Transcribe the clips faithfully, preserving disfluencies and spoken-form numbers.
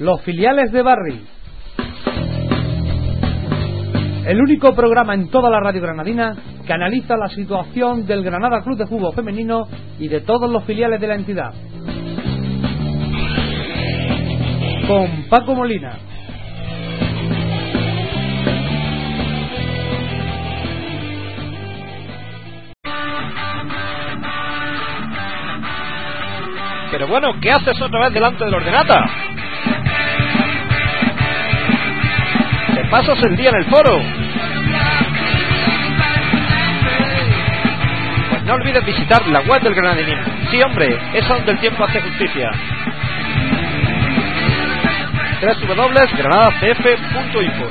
Los filiales de Barri. El único programa en toda la radio granadina que analiza la situación del Granada Club de Fútbol Femenino y de todos los filiales de la entidad. Con Paco Molina. Pero bueno, ¿qué haces otra vez delante del ordenata? Te pasas el día en el foro. Pues no olvides visitar la web del Granadinismo. Sí, hombre, es donde el tiempo hace justicia. doble u doble u doble u punto granada c f punto info.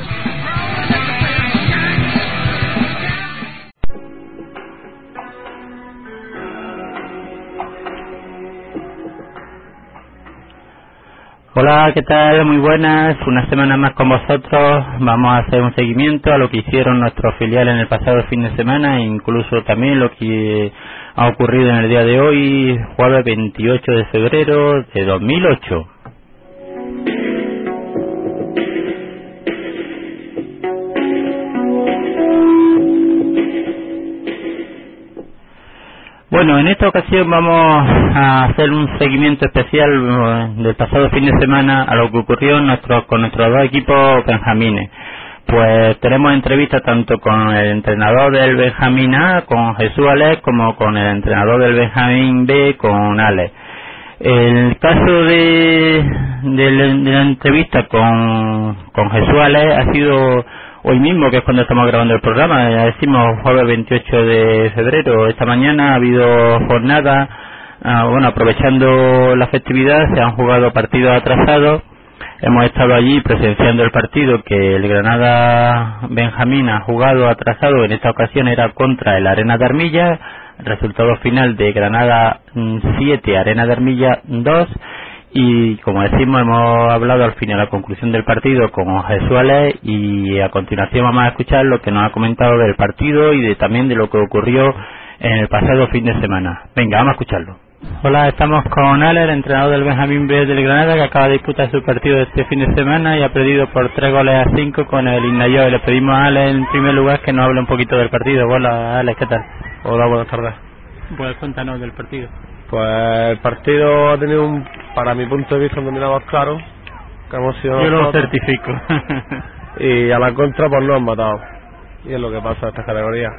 Hola, ¿qué tal? Muy buenas, una semana más con vosotros. Vamos a hacer un seguimiento a lo que hicieron nuestros filiales en el pasado fin de semana e incluso también lo que ha ocurrido en el día de hoy, jueves veintiocho de febrero de dos mil ocho. Bueno, en esta ocasión vamos a hacer un seguimiento especial del pasado fin de semana a lo que ocurrió nuestro, con nuestros dos equipos benjamines. Pues tenemos entrevistas tanto con el entrenador del Benjamín A, con Jesús Alex, como con el entrenador del Benjamín B, con Alex. El caso de, de, la, de la entrevista con, con Jesús Alex ha sido hoy mismo, que es cuando estamos grabando el programa. Ya decimos jueves veintiocho de febrero. Esta mañana ha habido jornada, uh, bueno, aprovechando la festividad, se han jugado partidos atrasados. Hemos estado allí presenciando el partido que el Granada Benjamín ha jugado atrasado. En esta ocasión era contra el Arena de Armilla. Resultado final de Granada siete, Arena de Armilla dos. Y como decimos, hemos hablado al final, a la conclusión del partido, con Jesús Alex, y a continuación vamos a escuchar lo que nos ha comentado del partido y de también de lo que ocurrió en el pasado fin de semana. Venga, vamos a escucharlo. Hola, estamos con Alex, el entrenador del Benjamín B del Granada, que acaba de disputar su partido este fin de semana y ha perdido por tres goles a cinco con el Ignayo. Le pedimos a Alex en primer lugar que nos hable un poquito del partido. Hola Alex, ¿qué tal? Hola, buenas tardes. Pues cuéntanos del partido. Pues el partido ha tenido, un, para mi punto de vista, un dominador claro, que hemos sido Yo lo nosotros, certifico. y a la contra pues no han matado, y es lo que pasa en estas categorías.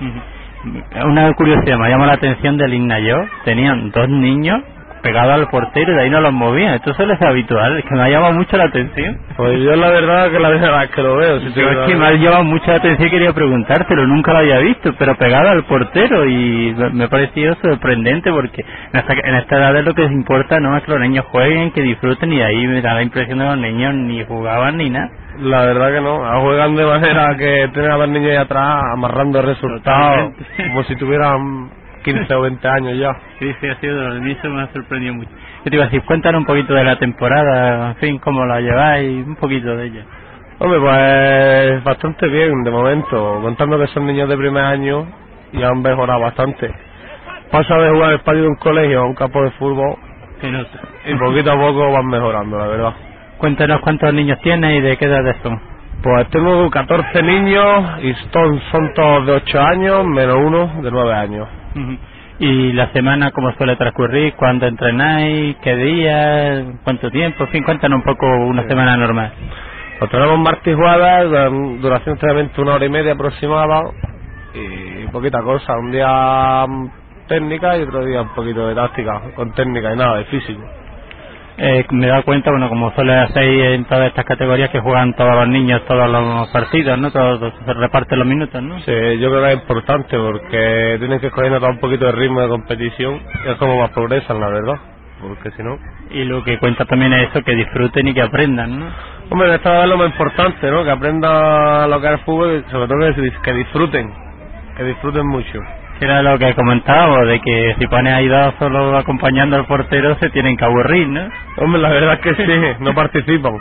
Una curiosidad me llamó la atención del Ignayo. Tenían dos niños pegados al portero y de ahí no los movían. Esto suele ser habitual, es que me ha llamado mucho la atención. Pues yo la verdad que la primera vez que lo veo. Si yo es que me ha llamado mucho la atención y quería preguntártelo, nunca lo había visto, pero pegado al portero, y me ha parecido sorprendente porque en esta, en esta edad es lo que les importa, no es que los niños jueguen, que disfruten, y ahí me da la impresión de que los niños ni jugaban ni nada. La verdad que no, juegan de manera que tienen a los niños ahí atrás amarrando resultados como si tuvieran quince o veinte años ya. Sí, sí, ha sido, a mí eso me ha sorprendido mucho. Yo te iba a decir, cuéntanos un poquito de la temporada, en fin, cómo la lleváis, un poquito de ella. Hombre, pues bastante bien de momento, contando que son niños de primer año y han mejorado bastante. Pasa de jugar el patio de un colegio a un campo de fútbol, que no sé. Y poquito a poco van mejorando, la verdad. Cuéntanos cuántos niños tienes y de qué edades son. Pues tengo catorce niños y son, son todos de ocho años, menos uno de nueve años. Uh-huh. ¿Y la semana cómo suele transcurrir? ¿Cuándo entrenáis? ¿Qué día? ¿Cuánto tiempo? En fin, cuéntanos un poco una sí. semana normal. Pues tenemos martes y jueves, duración de una hora y media aproximada, y poquita cosa, un día técnica y otro día un poquito de táctica, con técnica y nada de físico. Eh, me he dado cuenta, bueno, como suele hacer en todas estas categorías, que juegan todos los niños todos los partidos, ¿no? Todos, se reparten los minutos, ¿no? Sí, yo creo que es importante porque tienen que coger un poquito de ritmo de competición, y es como más progresan, la verdad, porque si no... Y lo que cuenta también es eso, que disfruten y que aprendan, ¿no? Hombre, esta vez es lo más importante, ¿no? Que aprendan lo que es el fútbol y sobre todo que disfruten, que disfruten mucho. Que era lo que comentábamos, de que si pones ahí dos solo acompañando al portero se tienen que aburrir, ¿no? Hombre, la verdad es que sí, no participan.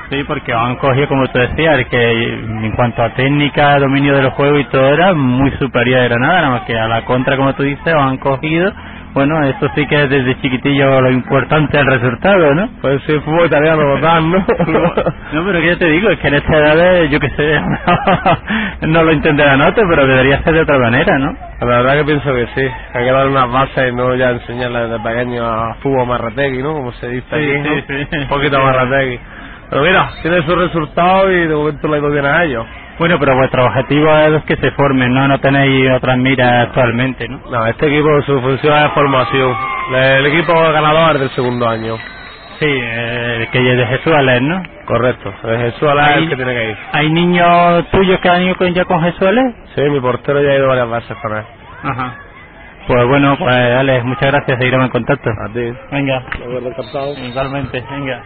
Sí, porque han cogido, como tú decías, que en cuanto a técnica, dominio del juego y todo era muy superior a Granada, nada más que a la contra, como tú dices, han cogido. Bueno, eso sí que es desde chiquitillo lo importante el resultado, ¿no? Pues sí, fútbol italiano total, ¿no? No, pero que yo te digo, es que en esta edad, yo qué sé, no lo entenderán otros, pero debería ser de otra manera, ¿no? La verdad que pienso que sí, hay que dar unas bases y no ya enseñarle desde pequeño a fútbol marrategui, ¿no? Como se dice Sí, aquí, ¿no? sí, sí. Un poquito marrategui. Pero mira, tiene sus resultados y de momento le ha ido bien a ellos. Bueno, pero vuestro objetivo es que se formen, ¿no? No tenéis otras miras actualmente, ¿no? No, este equipo, su función es formación. El equipo ganador del segundo año. Sí, eh, que es de Jesús Alés, ¿no? Correcto, es Jesús Alés el que tiene que ir. ¿Hay niños tuyos que han ido con, ya con Jesús Alés? Sí, mi portero ya ha ido varias veces con él. Ajá. Pues bueno, pues Alex, muchas gracias, seguiremos en contacto. A ti. Venga. De acuerdo, encantado. Igualmente, venga.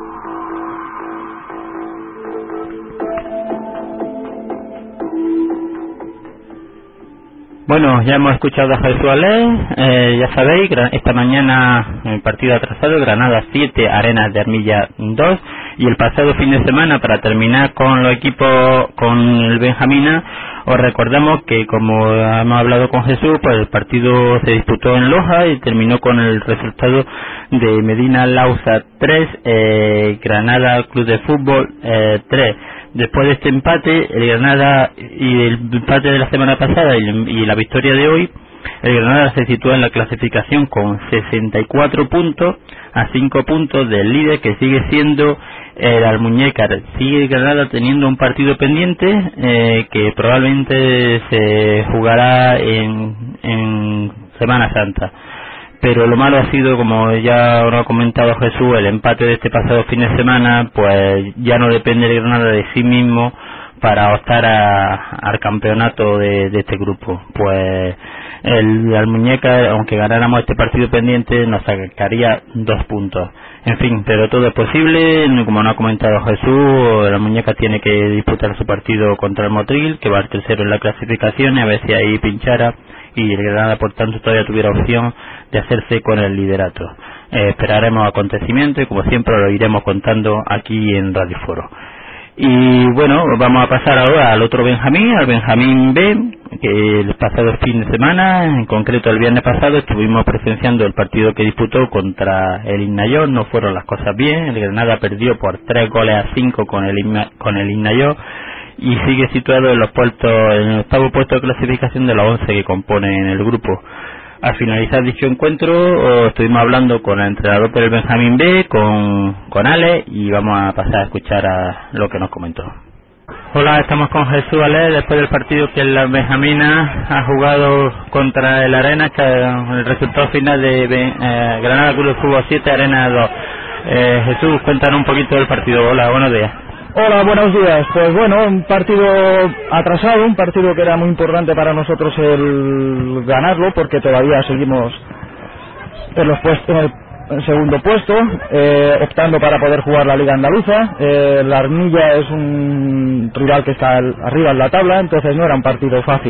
Bueno, ya hemos escuchado a Jesús Alés, eh, ya sabéis, esta mañana el partido atrasado, Granada siete, Arenas de Armilla dos, y el pasado fin de semana, para terminar con los equipos, con el Benjamina, os recordamos que, como hemos hablado con Jesús, pues el partido se disputó en Loja y terminó con el resultado de Medina Lausa tres, eh, Granada Club de Fútbol eh, tres. Después de este empate, el Granada y el empate de la semana pasada y, y la victoria de hoy, el Granada se sitúa en la clasificación con sesenta y cuatro puntos, a cinco puntos del líder, que sigue siendo el Almuñécar. Sigue Granada teniendo un partido pendiente eh, que probablemente se jugará en, en Semana Santa. Pero lo malo ha sido, como ya lo ha comentado Jesús, el empate de este pasado fin de semana, pues ya no depende de Granada de sí mismo para optar a, al campeonato de, de este grupo. Pues el Almuñécar, aunque ganáramos este partido pendiente, nos sacaría dos puntos. En fin, pero todo es posible, como nos ha comentado Jesús, el Almuñécar tiene que disputar su partido contra el Motril, que va al tercero en la clasificación, y a ver si ahí pinchara, y el Granada, por tanto, todavía tuviera opción de hacerse con el liderato. Eh, esperaremos acontecimientos y, como siempre, lo iremos contando aquí en Radio Foro. Y bueno, vamos a pasar ahora al otro Benjamín, al Benjamín B, que el pasado fin de semana, en concreto el viernes pasado, estuvimos presenciando el partido que disputó contra el Innayor. No fueron las cosas bien, el Granada perdió por tres goles a cinco con el, con el Innayor, y sigue situado en los puestos, en el octavo puesto de clasificación de los once que componen el grupo. Al finalizar dicho encuentro, estuvimos hablando con el entrenador del Benjamín B, con, con Ale, y vamos a pasar a escuchar a lo que nos comentó. Hola, estamos con Jesús Ale, después del partido que el Benjamina ha jugado contra el Arena, que el resultado final de eh, Granada Club de Fútbol siete, Arena dos. Eh, Jesús, cuéntanos un poquito del partido. Hola, buenos días. Hola, buenos días. Pues bueno, un partido atrasado, un partido que era muy importante para nosotros el ganarlo, porque todavía seguimos en los puestos, en el segundo puesto, eh, optando para poder jugar la Liga Andaluza. Eh, la Armilla es un rival que está al, arriba en la tabla, entonces no era un partido fácil.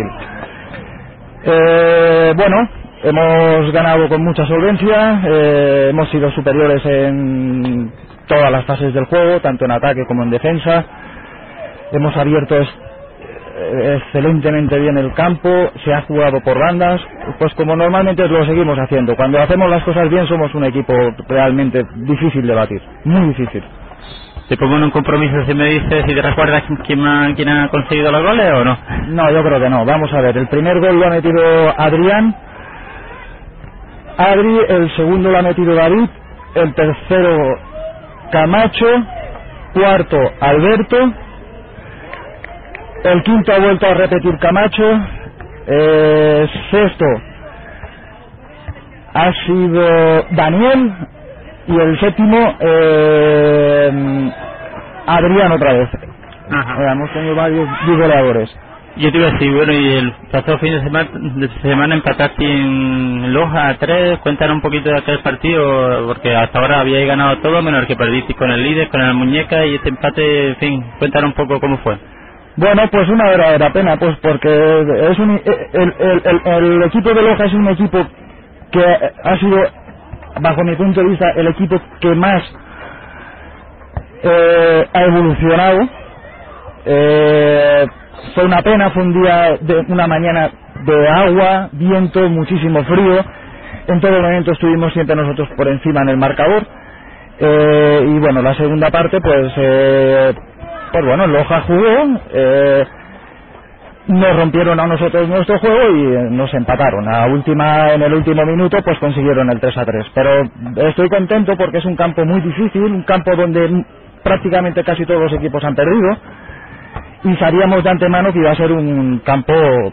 Eh, bueno, hemos ganado con mucha solvencia, eh, hemos sido superiores en todas las fases del juego, tanto en ataque como en defensa. Hemos abierto es, eh, excelentemente bien el campo, se ha jugado por bandas, pues como normalmente lo seguimos haciendo. Cuando hacemos las cosas bien somos un equipo realmente difícil de batir, muy difícil. ¿Te pongo en un compromiso si me dices, si te recuerdas quién ha, quién ha conseguido los goles o no? No, yo creo que no. Vamos a ver, el primer gol lo ha metido Adrián, Adri, el segundo lo ha metido David, el tercero Camacho, cuarto Alberto, el quinto ha vuelto a repetir Camacho, eh, sexto ha sido Daniel y el séptimo eh, Adrián otra vez. Ajá. Eh, hemos tenido varios goleadores. Yo te iba a decir, bueno, y el pasado fin de semana, de semana empataste en Loja a tres. Cuéntanos un poquito de aquel partido, porque hasta ahora habíais ganado todo, menos el que perdiste con el líder, con el Muñeca, y este empate, en fin, cuéntanos un poco cómo fue. Bueno, pues una verdadera pena, pues porque es un, el, el, el, el equipo de Loja es un equipo que ha sido, bajo mi punto de vista, el equipo que más eh, ha evolucionado. Eh, fue una pena, fue un día de una mañana de agua, viento, muchísimo frío. En todo momento estuvimos siempre nosotros por encima en el marcador. Eh, y bueno, la segunda parte, pues, eh, pues bueno, el Loja jugó, eh, nos rompieron a nosotros nuestro juego y eh, nos empataron. A última, en el último minuto, pues consiguieron el tres a tres. Pero estoy contento porque es un campo muy difícil, un campo donde prácticamente casi todos los equipos han perdido. Y sabíamos de antemano que iba a ser un campo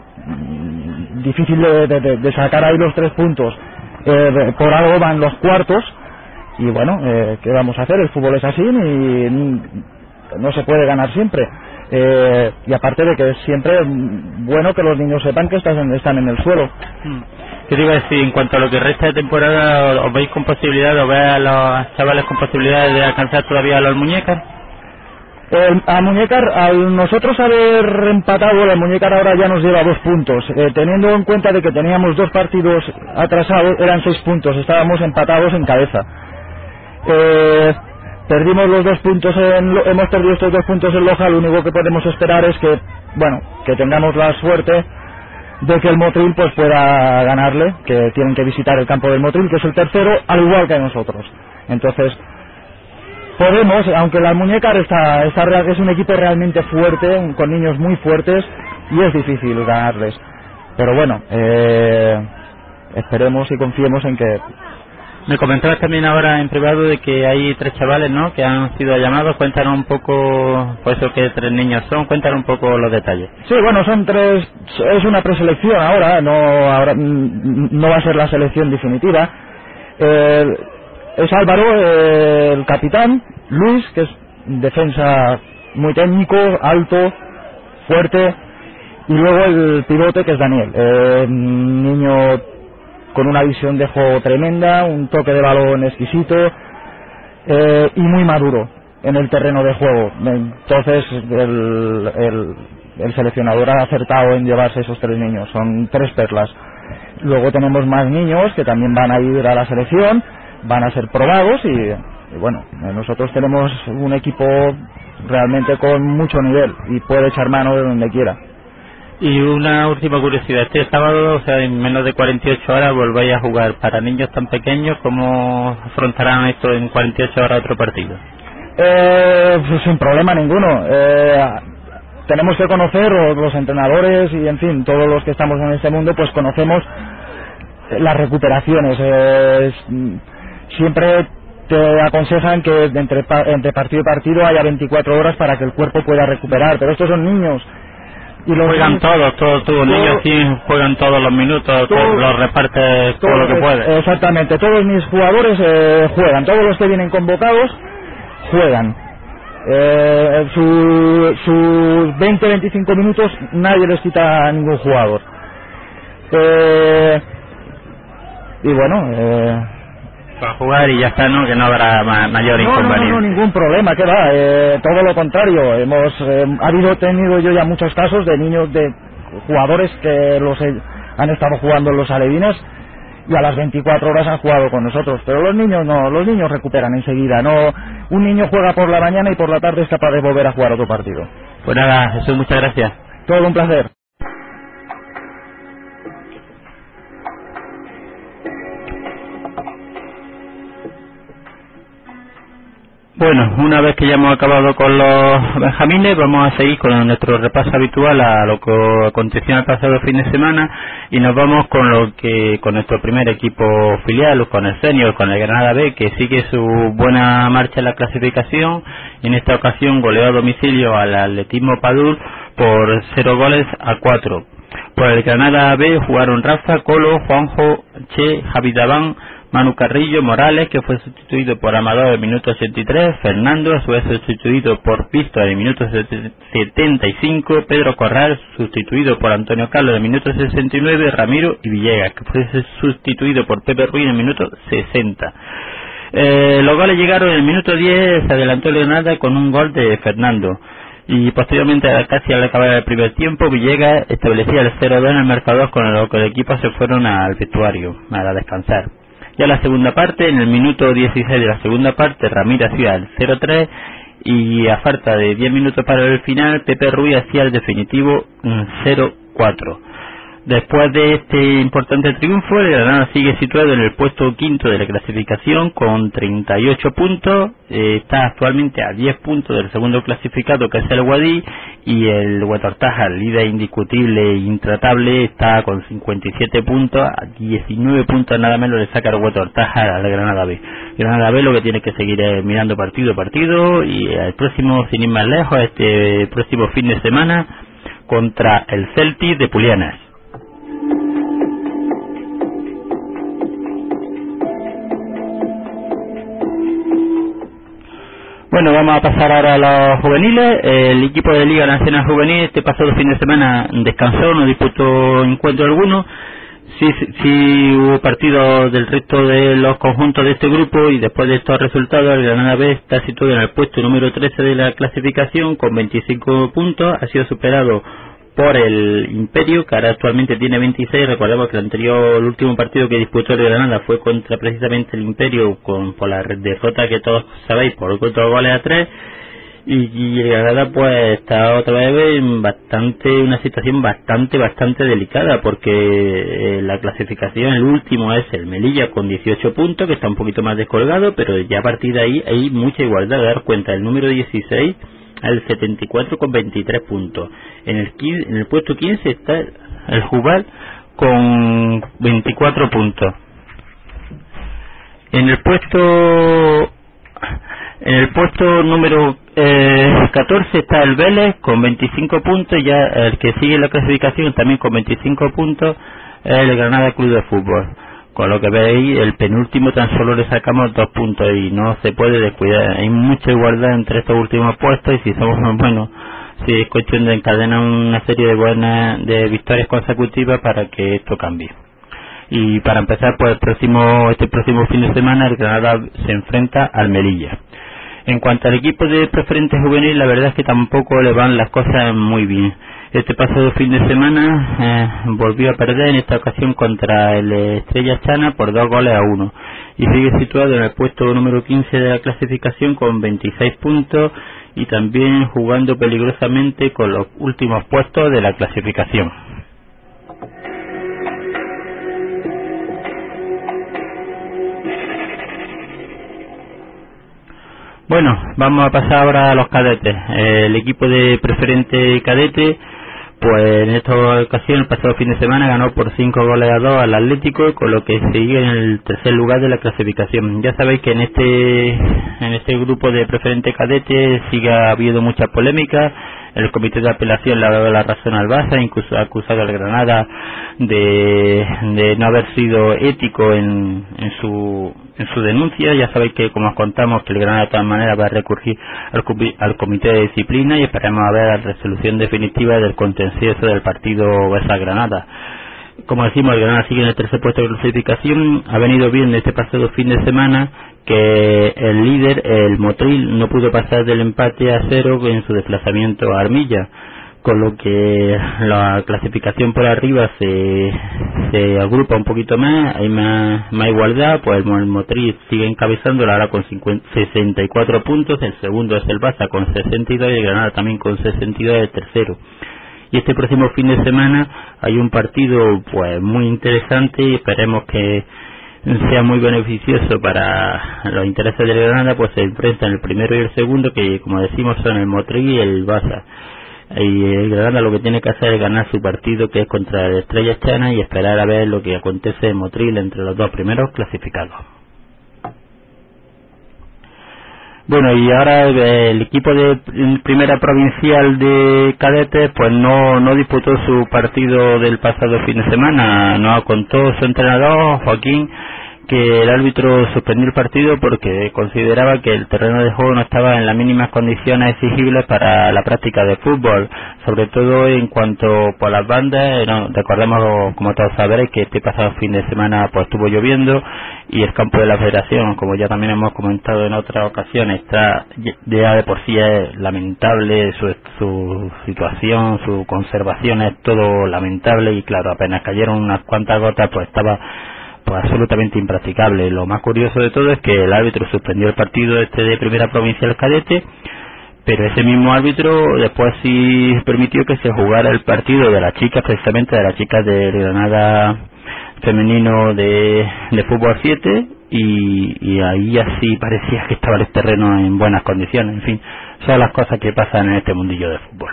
mm, difícil de, de, de sacar ahí los tres puntos. Eh, por algo van los cuartos. Y bueno, eh, ¿qué vamos a hacer? El fútbol es así y no se puede ganar siempre. Eh, y aparte de que es siempre bueno que los niños sepan que están en, están en el suelo. ¿Qué te iba a decir? En cuanto a lo que resta de temporada, ¿os veis con posibilidad, os veis a los chavales con posibilidades de alcanzar todavía a los muñecas? El, a Muñecar, al nosotros haber empatado, la Muñecar ahora ya nos lleva dos puntos. Eh, teniendo en cuenta de que teníamos dos partidos atrasados, eran seis puntos, estábamos empatados en cabeza. Eh, perdimos los dos puntos en, hemos perdido estos dos puntos en Loja. Lo único que podemos esperar es que, bueno, que tengamos la suerte de que el Motril pues pueda ganarle, que tienen que visitar el campo del Motril, que es el tercero, al igual que nosotros. Entonces podemos, aunque la Muñecar está, está real, es un equipo realmente fuerte, con niños muy fuertes, y es difícil ganarles. Pero bueno, eh, esperemos y confiemos en que... Me comentabas también ahora en privado de que hay tres chavales, ¿no?, que han sido llamados. Cuéntanos un poco, por eso que tres niños son, cuéntanos un poco los detalles. Sí, bueno, son tres, es una preselección ahora, no ahora no va a ser la selección definitiva. Eh, es Álvaro, eh, el capitán, Luis, que es defensa muy técnico, alto, fuerte, y luego el pivote, que es Daniel, eh, niño con una visión de juego tremenda, un toque de balón exquisito, eh, y muy maduro en el terreno de juego. Entonces el, el, el seleccionador ha acertado en llevarse esos tres niños, son tres perlas. Luego tenemos más niños que también van a ir a la selección, van a ser probados y, y bueno, nosotros tenemos un equipo realmente con mucho nivel y puede echar mano de donde quiera. Y una última curiosidad, este sábado, o sea, en menos de cuarenta y ocho horas volvéis a jugar. Para niños tan pequeños, ¿cómo afrontarán esto en cuarenta y ocho horas otro partido? Eh, pues sin problema ninguno. Eh, tenemos que conocer, los entrenadores y en fin, todos los que estamos en este mundo, pues conocemos las recuperaciones. Eh, siempre te aconsejan que entre, entre partido y partido haya veinticuatro horas para que el cuerpo pueda recuperar, pero estos son niños. Y los juegan niños, todos, todos, todos los niños aquí juegan todos los minutos, todo, todos, los repartes todo, todo lo que puede. Exactamente, todos mis jugadores eh, juegan, todos los que vienen convocados juegan. Eh, su, sus veinte a veinticinco minutos nadie les quita a ningún jugador. Eh, y bueno, eh, para jugar y ya está, ¿no? Que no habrá ma mayor no, inconveniente. No, no, no, ningún problema, que va, eh, todo lo contrario. Hemos eh, ha habido tenido yo ya muchos casos de niños, de jugadores que los he, han estado jugando en los alevines y a las veinticuatro horas han jugado con nosotros. Pero los niños no, los niños recuperan enseguida. No, un niño juega por la mañana y por la tarde es capaz de volver a jugar otro partido. Pues nada, Jesús, muchas gracias. Todo un placer. Bueno, una vez que ya hemos acabado con los benjamines, vamos a seguir con nuestro repaso habitual a lo que aconteció el pasado fin de semana y nos vamos con lo que con nuestro primer equipo filial, con el senior, con el Granada B, que sigue su buena marcha en la clasificación y en esta ocasión goleó a domicilio al Atletismo Padul por cero goles a cuatro. Por el Granada B jugaron Rafa, Colo, Juanjo, Che, Javi Dabán, Manu Carrillo, Morales, que fue sustituido por Amador en el minuto ochenta y tres, Fernando, a su vez sustituido por Pisto en el minuto setenta y cinco, Pedro Corral, sustituido por Antonio Carlos en el minuto sesenta y nueve, Ramiro y Villegas, que fue sustituido por Pepe Ruiz en el minuto sesenta. Eh, los goles llegaron en el minuto diez, se adelantó Leonardo con un gol de Fernando. Y posteriormente, casi al acabar el primer tiempo, Villegas establecía el cero dos en el marcador, con lo que el equipo se fueron al vestuario a descansar. Ya la segunda parte, en el minuto dieciséis de la segunda parte, Ramírez hacía el cero tres y a falta de diez minutos para el final, Pepe Ruiz hacía el definitivo cero cuatro. Después de este importante triunfo, el Granada sigue situado en el puesto quinto de la clasificación con treinta y ocho puntos, eh, está actualmente a diez puntos del segundo clasificado, que es el Guadí, y el Huetortaja, líder indiscutible e intratable, está con cincuenta y siete puntos, a diecinueve puntos nada menos le saca el Huetortaja al Granada B. Granada B lo que tiene que seguir es mirando partido a partido, y el próximo, sin ir más lejos, este próximo fin de semana contra el Celtic de Pulianas. Bueno, vamos a pasar ahora a los juveniles. El equipo de Liga Nacional Juvenil este pasado fin de semana descansó, no disputó encuentro alguno. Sí, sí, sí hubo partidos del resto de los conjuntos de este grupo, y después de estos resultados el Granada B está situado en el puesto número trece de la clasificación con veinticinco puntos. Ha sido superado por el Imperio, que ahora actualmente tiene veintiséis. Recordemos que el anterior, el último partido que disputó el Granada fue contra precisamente el Imperio, con por la derrota que todos sabéis por cuatro goles a tres, y, y el Granada pues está otra vez en bastante una situación bastante bastante delicada, porque eh, la clasificación, el último es el Melilla con dieciocho puntos, que está un poquito más descolgado, pero ya a partir de ahí hay mucha igualdad. De dar cuenta, el número dieciséis al setenta y cuatro con veintitrés puntos. En el quince, en el puesto quince está el Jubal con veinticuatro puntos. En el puesto en el puesto número eh, catorce está el Vélez con veinticinco puntos, y ya el que sigue la clasificación también con veinticinco puntos es el Granada Club de Fútbol. Con lo que veis, el penúltimo tan solo le sacamos dos puntos y no se puede descuidar. Hay mucha igualdad entre estos últimos puestos, y si somos buenos, si es cuestión de encadenar una serie de buenas de victorias consecutivas para que esto cambie. Y para empezar, pues el próximo este próximo fin de semana el Granada se enfrenta al Melilla. En cuanto al equipo de preferente juvenil, la verdad es que tampoco le van las cosas muy bien. Este pasado fin de semana eh, volvió a perder, en esta ocasión contra el Estrella Chana por dos goles a uno, y sigue situado en el puesto número quince de la clasificación con veintiséis puntos, y también jugando peligrosamente con los últimos puestos de la clasificación. Bueno, vamos a pasar ahora a los cadetes. El equipo de preferente cadete, pues en esta ocasión, el pasado fin de semana, ganó por cinco goles a dos al Atlético, con lo que sigue en el tercer lugar de la clasificación. Ya sabéis que en este en este grupo de preferente cadete sigue habiendo mucha polémica. El comité de apelación le ha dado la razón al Barça, incluso ha acusado al Granada de, de no haber sido ético en, en su en su denuncia. Ya sabéis que, como os contamos, que el Granada de todas maneras va a recurrir al, al comité de disciplina, y esperamos a ver la resolución definitiva del contencioso del partido Barça Granada. Como decimos, el Granada sigue en el tercer puesto de clasificación. Ha venido bien este pasado fin de semana que el líder, el Motril, no pudo pasar del empate a cero en su desplazamiento a Armilla, con lo que la clasificación por arriba se, se agrupa un poquito más, hay más, más igualdad. Pues el Motril sigue encabezando ahora con cincuenta, sesenta y cuatro puntos, el segundo es el Barça con sesenta y dos, y el Granada también con sesenta y dos, el tercero. Y este próximo fin de semana hay un partido pues muy interesante, y esperemos que sea muy beneficioso para los intereses del Granada. Pues se enfrentan el primero y el segundo, que como decimos son el Motril y el Barça. Y el Granada lo que tiene que hacer es ganar su partido, que es contra el Estrella Chana, y esperar a ver lo que acontece en Motril entre los dos primeros clasificados. Bueno, y ahora el equipo de primera provincial de cadetes pues no no disputó su partido del pasado fin de semana. Nos contó su entrenador, Joaquín, que el árbitro suspendió el partido porque consideraba que el terreno de juego no estaba en las mínimas condiciones exigibles para la práctica de fútbol, sobre todo en cuanto por las bandas. No, recordemos, como todos sabréis, que este pasado fin de semana pues estuvo lloviendo, y el campo de la Federación, como ya también hemos comentado en otras ocasiones, está ya de por sí es lamentable su, su situación, su conservación es todo lamentable, y claro, apenas cayeron unas cuantas gotas pues estaba pues absolutamente impracticable. Lo más curioso de todo es que el árbitro suspendió el partido este de primera provincial cadete, pero ese mismo árbitro después sí permitió que se jugara el partido de las chicas, precisamente de las chicas del Granada femenino de, de fútbol siete, y, y ahí así parecía que estaba el terreno en buenas condiciones. En fin, son las cosas que pasan en este mundillo de fútbol.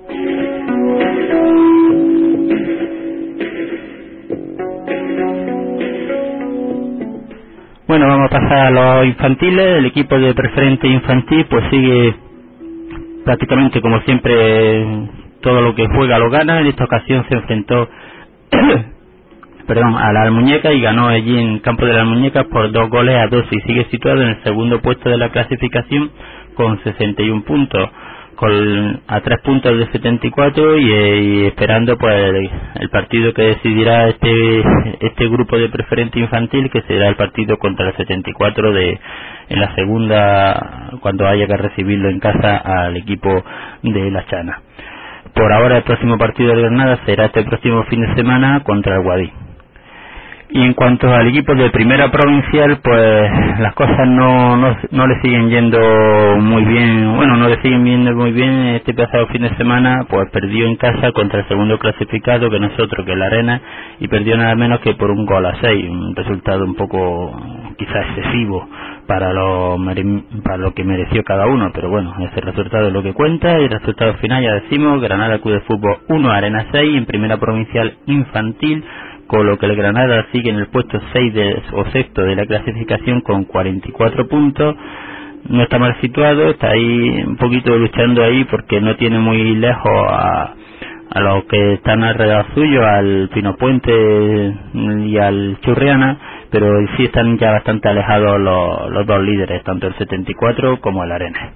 Bueno, vamos a pasar a los infantiles. El equipo de preferente infantil pues sigue prácticamente como siempre, todo lo que juega lo gana. En esta ocasión se enfrentó perdón, a la Almuñeca y ganó allí en campo de la Almuñeca por dos goles a dos, y sigue situado en el segundo puesto de la clasificación con sesenta y un puntos, con a tres puntos de setenta y cuatro, y, y esperando pues el, el partido que decidirá este este grupo de preferente infantil, que será el partido contra el setenta y cuatro de en la segunda, cuando haya que recibirlo en casa al equipo de La Chana. Por ahora el próximo partido de Granada será este próximo fin de semana contra el Guadí. Y en cuanto al equipo de primera provincial, pues las cosas no, no no le siguen yendo muy bien. Bueno, no le siguen yendo muy bien. Este pasado fin de semana pues perdió en casa contra el segundo clasificado, que nosotros, que es la Arena, y perdió nada menos que por un gol a seis, un resultado un poco quizás excesivo para lo para lo que mereció cada uno, pero bueno, ese resultado es lo que cuenta. Y el resultado final, ya decimos, Granada Club de Fútbol uno, Arena seis, en primera provincial infantil, con lo que el Granada sigue en el puesto seis de, o sexto de la clasificación con cuarenta y cuatro puntos. No está mal situado, está ahí un poquito luchando ahí, porque no tiene muy lejos a, a los que están alrededor suyo, al Pinopuente y al Churriana, pero sí están ya bastante alejados los, los dos líderes, tanto el setenta y cuatro como el Arena.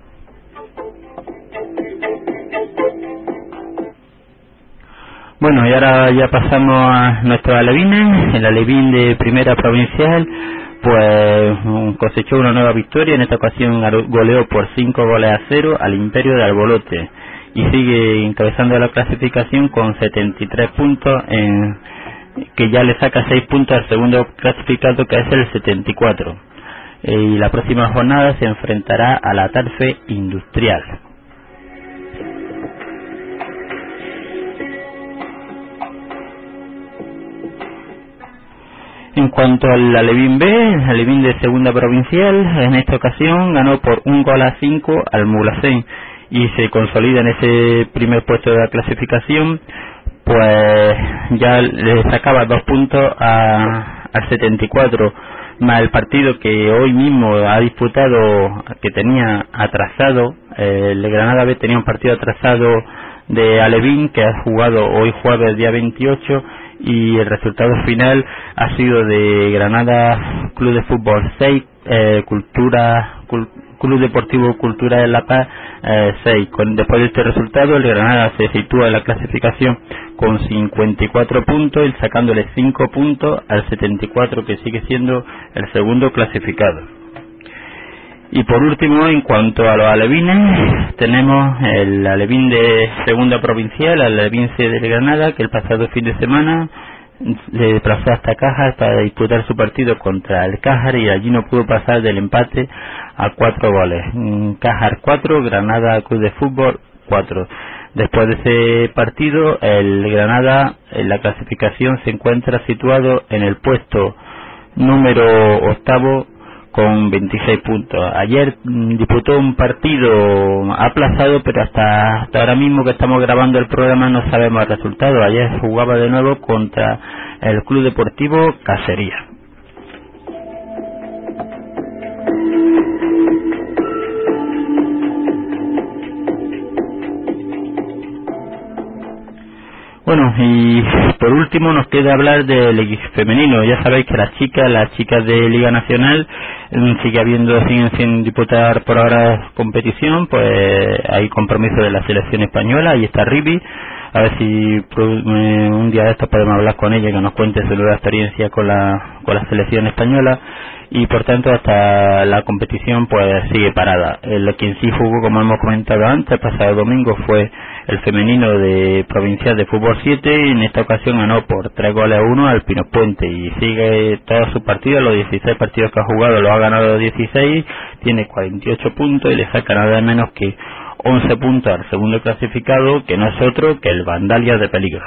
Bueno, y ahora ya pasamos a nuestros alevines. El alevín de primera provincial pues cosechó una nueva victoria. En esta ocasión goleó por cinco goles a cero al Imperio de Albolote, y sigue encabezando la clasificación con setenta y tres puntos, en, que ya le saca seis puntos al segundo clasificado, que es el setenta y cuatro. Eh, y la próxima jornada se enfrentará a la Tarfe Industrial. En cuanto al Alevín B, el Alevín de segunda provincial, en esta ocasión ganó por un gol a cinco al Mulhacén, y se consolida en ese primer puesto de la clasificación, pues ya le sacaba dos puntos a, al setenta y cuatro, más el partido que hoy mismo ha disputado, que tenía atrasado. Eh, el Granada B tenía un partido atrasado de Alevín, que ha jugado hoy jueves día veintiocho, y el resultado final ha sido de Granada Club de Fútbol seis, eh, Cultura Cul, Club Deportivo Cultura de La Paz eh, seis. Con, después de este resultado, el Granada se sitúa en la clasificación con cincuenta y cuatro puntos, y sacándole cinco puntos al setenta y cuatro, que sigue siendo el segundo clasificado. Y por último, en cuanto a los alevines, tenemos el alevín de segunda provincial, el alevín C de Granada, que el pasado fin de semana le desplazó hasta Cajas para disputar su partido contra el Cájar, y allí no pudo pasar del empate a cuatro goles. Cájar cuatro, Granada Club de Fútbol cuatro. Después de ese partido, el Granada en la clasificación se encuentra situado en el puesto número octavo con veintiséis puntos. Ayer mmm, disputó un partido aplazado, pero hasta, hasta ahora mismo que estamos grabando el programa no sabemos el resultado. Ayer jugaba de nuevo contra el Club Deportivo Casería. Bueno, y por último nos queda hablar del equipo femenino. Ya sabéis que las chicas, las chicas de Liga Nacional, sigue habiendo, siguen sin disputar por ahora competición, pues hay compromiso de la selección española. Ahí está Ribi, a ver si un día de estos podemos hablar con ella, que nos cuente su nueva experiencia con la, con la selección española. Y por tanto hasta la competición pues sigue parada. El quien sí jugó, como hemos comentado antes, el pasado domingo, fue el femenino de provincial de fútbol siete, y en esta ocasión ganó por tres goles a uno al Pinopuente, y sigue todos sus partidos, los dieciséis partidos que ha jugado los ha ganado dieciséis, tiene cuarenta y ocho puntos, y le saca nada menos que once puntos al segundo clasificado, que no es otro que el Vandalia de Peligro.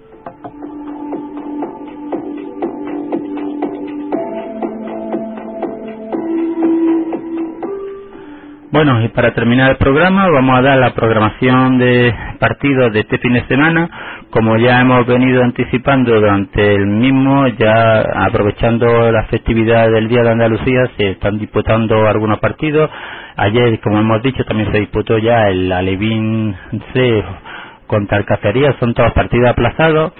Bueno, y para terminar el programa vamos a dar la programación de partidos de este fin de semana. Como ya hemos venido anticipando durante el mismo, ya aprovechando la festividad del Día de Andalucía, se están disputando algunos partidos. Ayer, como hemos dicho, también se disputó ya el Alevín C contra Alcacería, son todos partidos aplazados.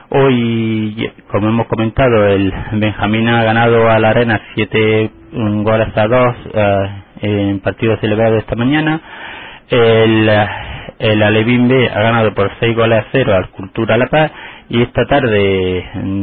Hoy, como hemos comentado, el Benjamín ha ganado a la Arena siete goles a dos uh, en partido celebrado esta mañana. El, el Alevín B ha ganado por seis goles a cero al Cultura La Paz, y esta tarde,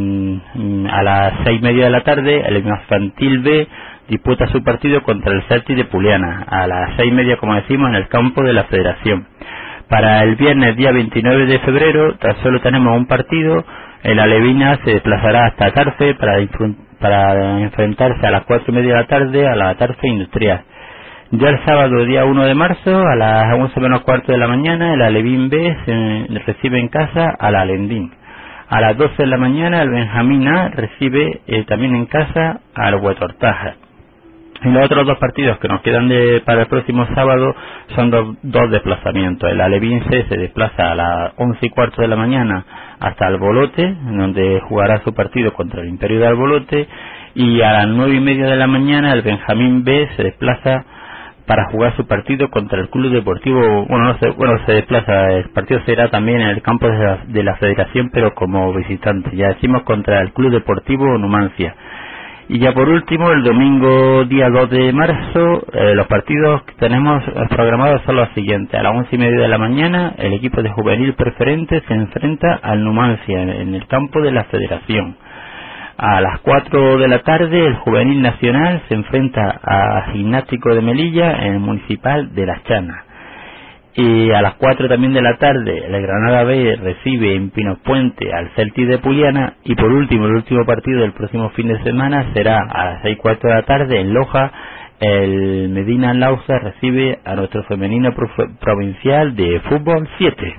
mm, a las seis y media de la tarde, el Infantil B disputa su partido contra el Celtic de Puliana, a las seis y media, como decimos, en el campo de la Federación. Para el viernes, día veintinueve de febrero, tan solo tenemos un partido. El Alevina se desplazará hasta Tarfe para, para enfrentarse a las cuatro y media de la tarde a la Tarfe Industrial. Ya el sábado, día uno de marzo, a las once menos cuarto de la mañana, el Alevín B se recibe en casa al Alendín. A las doce de la mañana, el Benjamín A recibe eh, también en casa al Huetortaja. Y los otros dos partidos que nos quedan de, para el próximo sábado son dos, dos desplazamientos. El Alevín C se desplaza a las once y cuarto de la mañana hasta Albolote, donde jugará su partido contra el Imperio de Albolote, y a las nueve y media de la mañana el Benjamín B se desplaza para jugar su partido contra el Club Deportivo. Bueno, no se, bueno, se desplaza, el partido será también en el campo de la, de la Federación, pero como visitante, ya decimos, contra el Club Deportivo Numancia. Y ya por último, el domingo día dos de marzo, eh, los partidos que tenemos programados son los siguientes. A las once y media de la mañana, el equipo de juvenil preferente se enfrenta al Numancia en, en el campo de la Federación. A las cuatro de la tarde, el juvenil nacional se enfrenta a Gimnástico de Melilla en el municipal de Las Chanas. Y a las cuatro también de la tarde, el Granada B recibe en Pinos Puente al Celtic de Puliana. Y por último, el último partido del próximo fin de semana será a las seis y cuarto de la tarde en Loja. El Medina Lauza recibe a nuestro femenino prof- provincial de fútbol siete.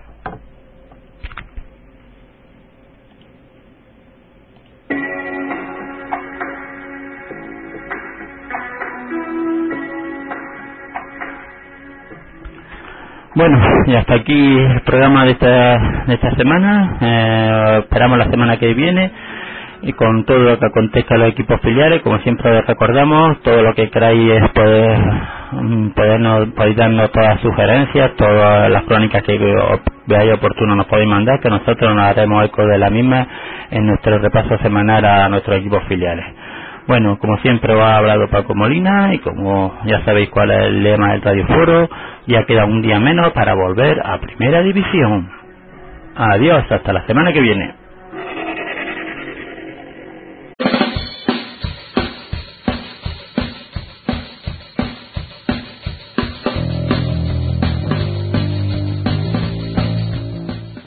Bueno, y hasta aquí el programa de esta, de esta semana. Eh, esperamos la semana que viene y con todo lo que acontezca a los equipos filiales. Como siempre recordamos, todo lo que queráis es poder, podernos, podéis darnos todas las sugerencias, todas las crónicas que veáis oportuno nos podéis mandar, que nosotros nos haremos eco de la misma en nuestro repaso semanal a nuestros equipos filiales. Bueno, como siempre os ha hablado Paco Molina, y como ya sabéis cuál es el lema del Radio Foro, ya queda un día menos para volver a Primera División. Adiós, hasta la semana que viene.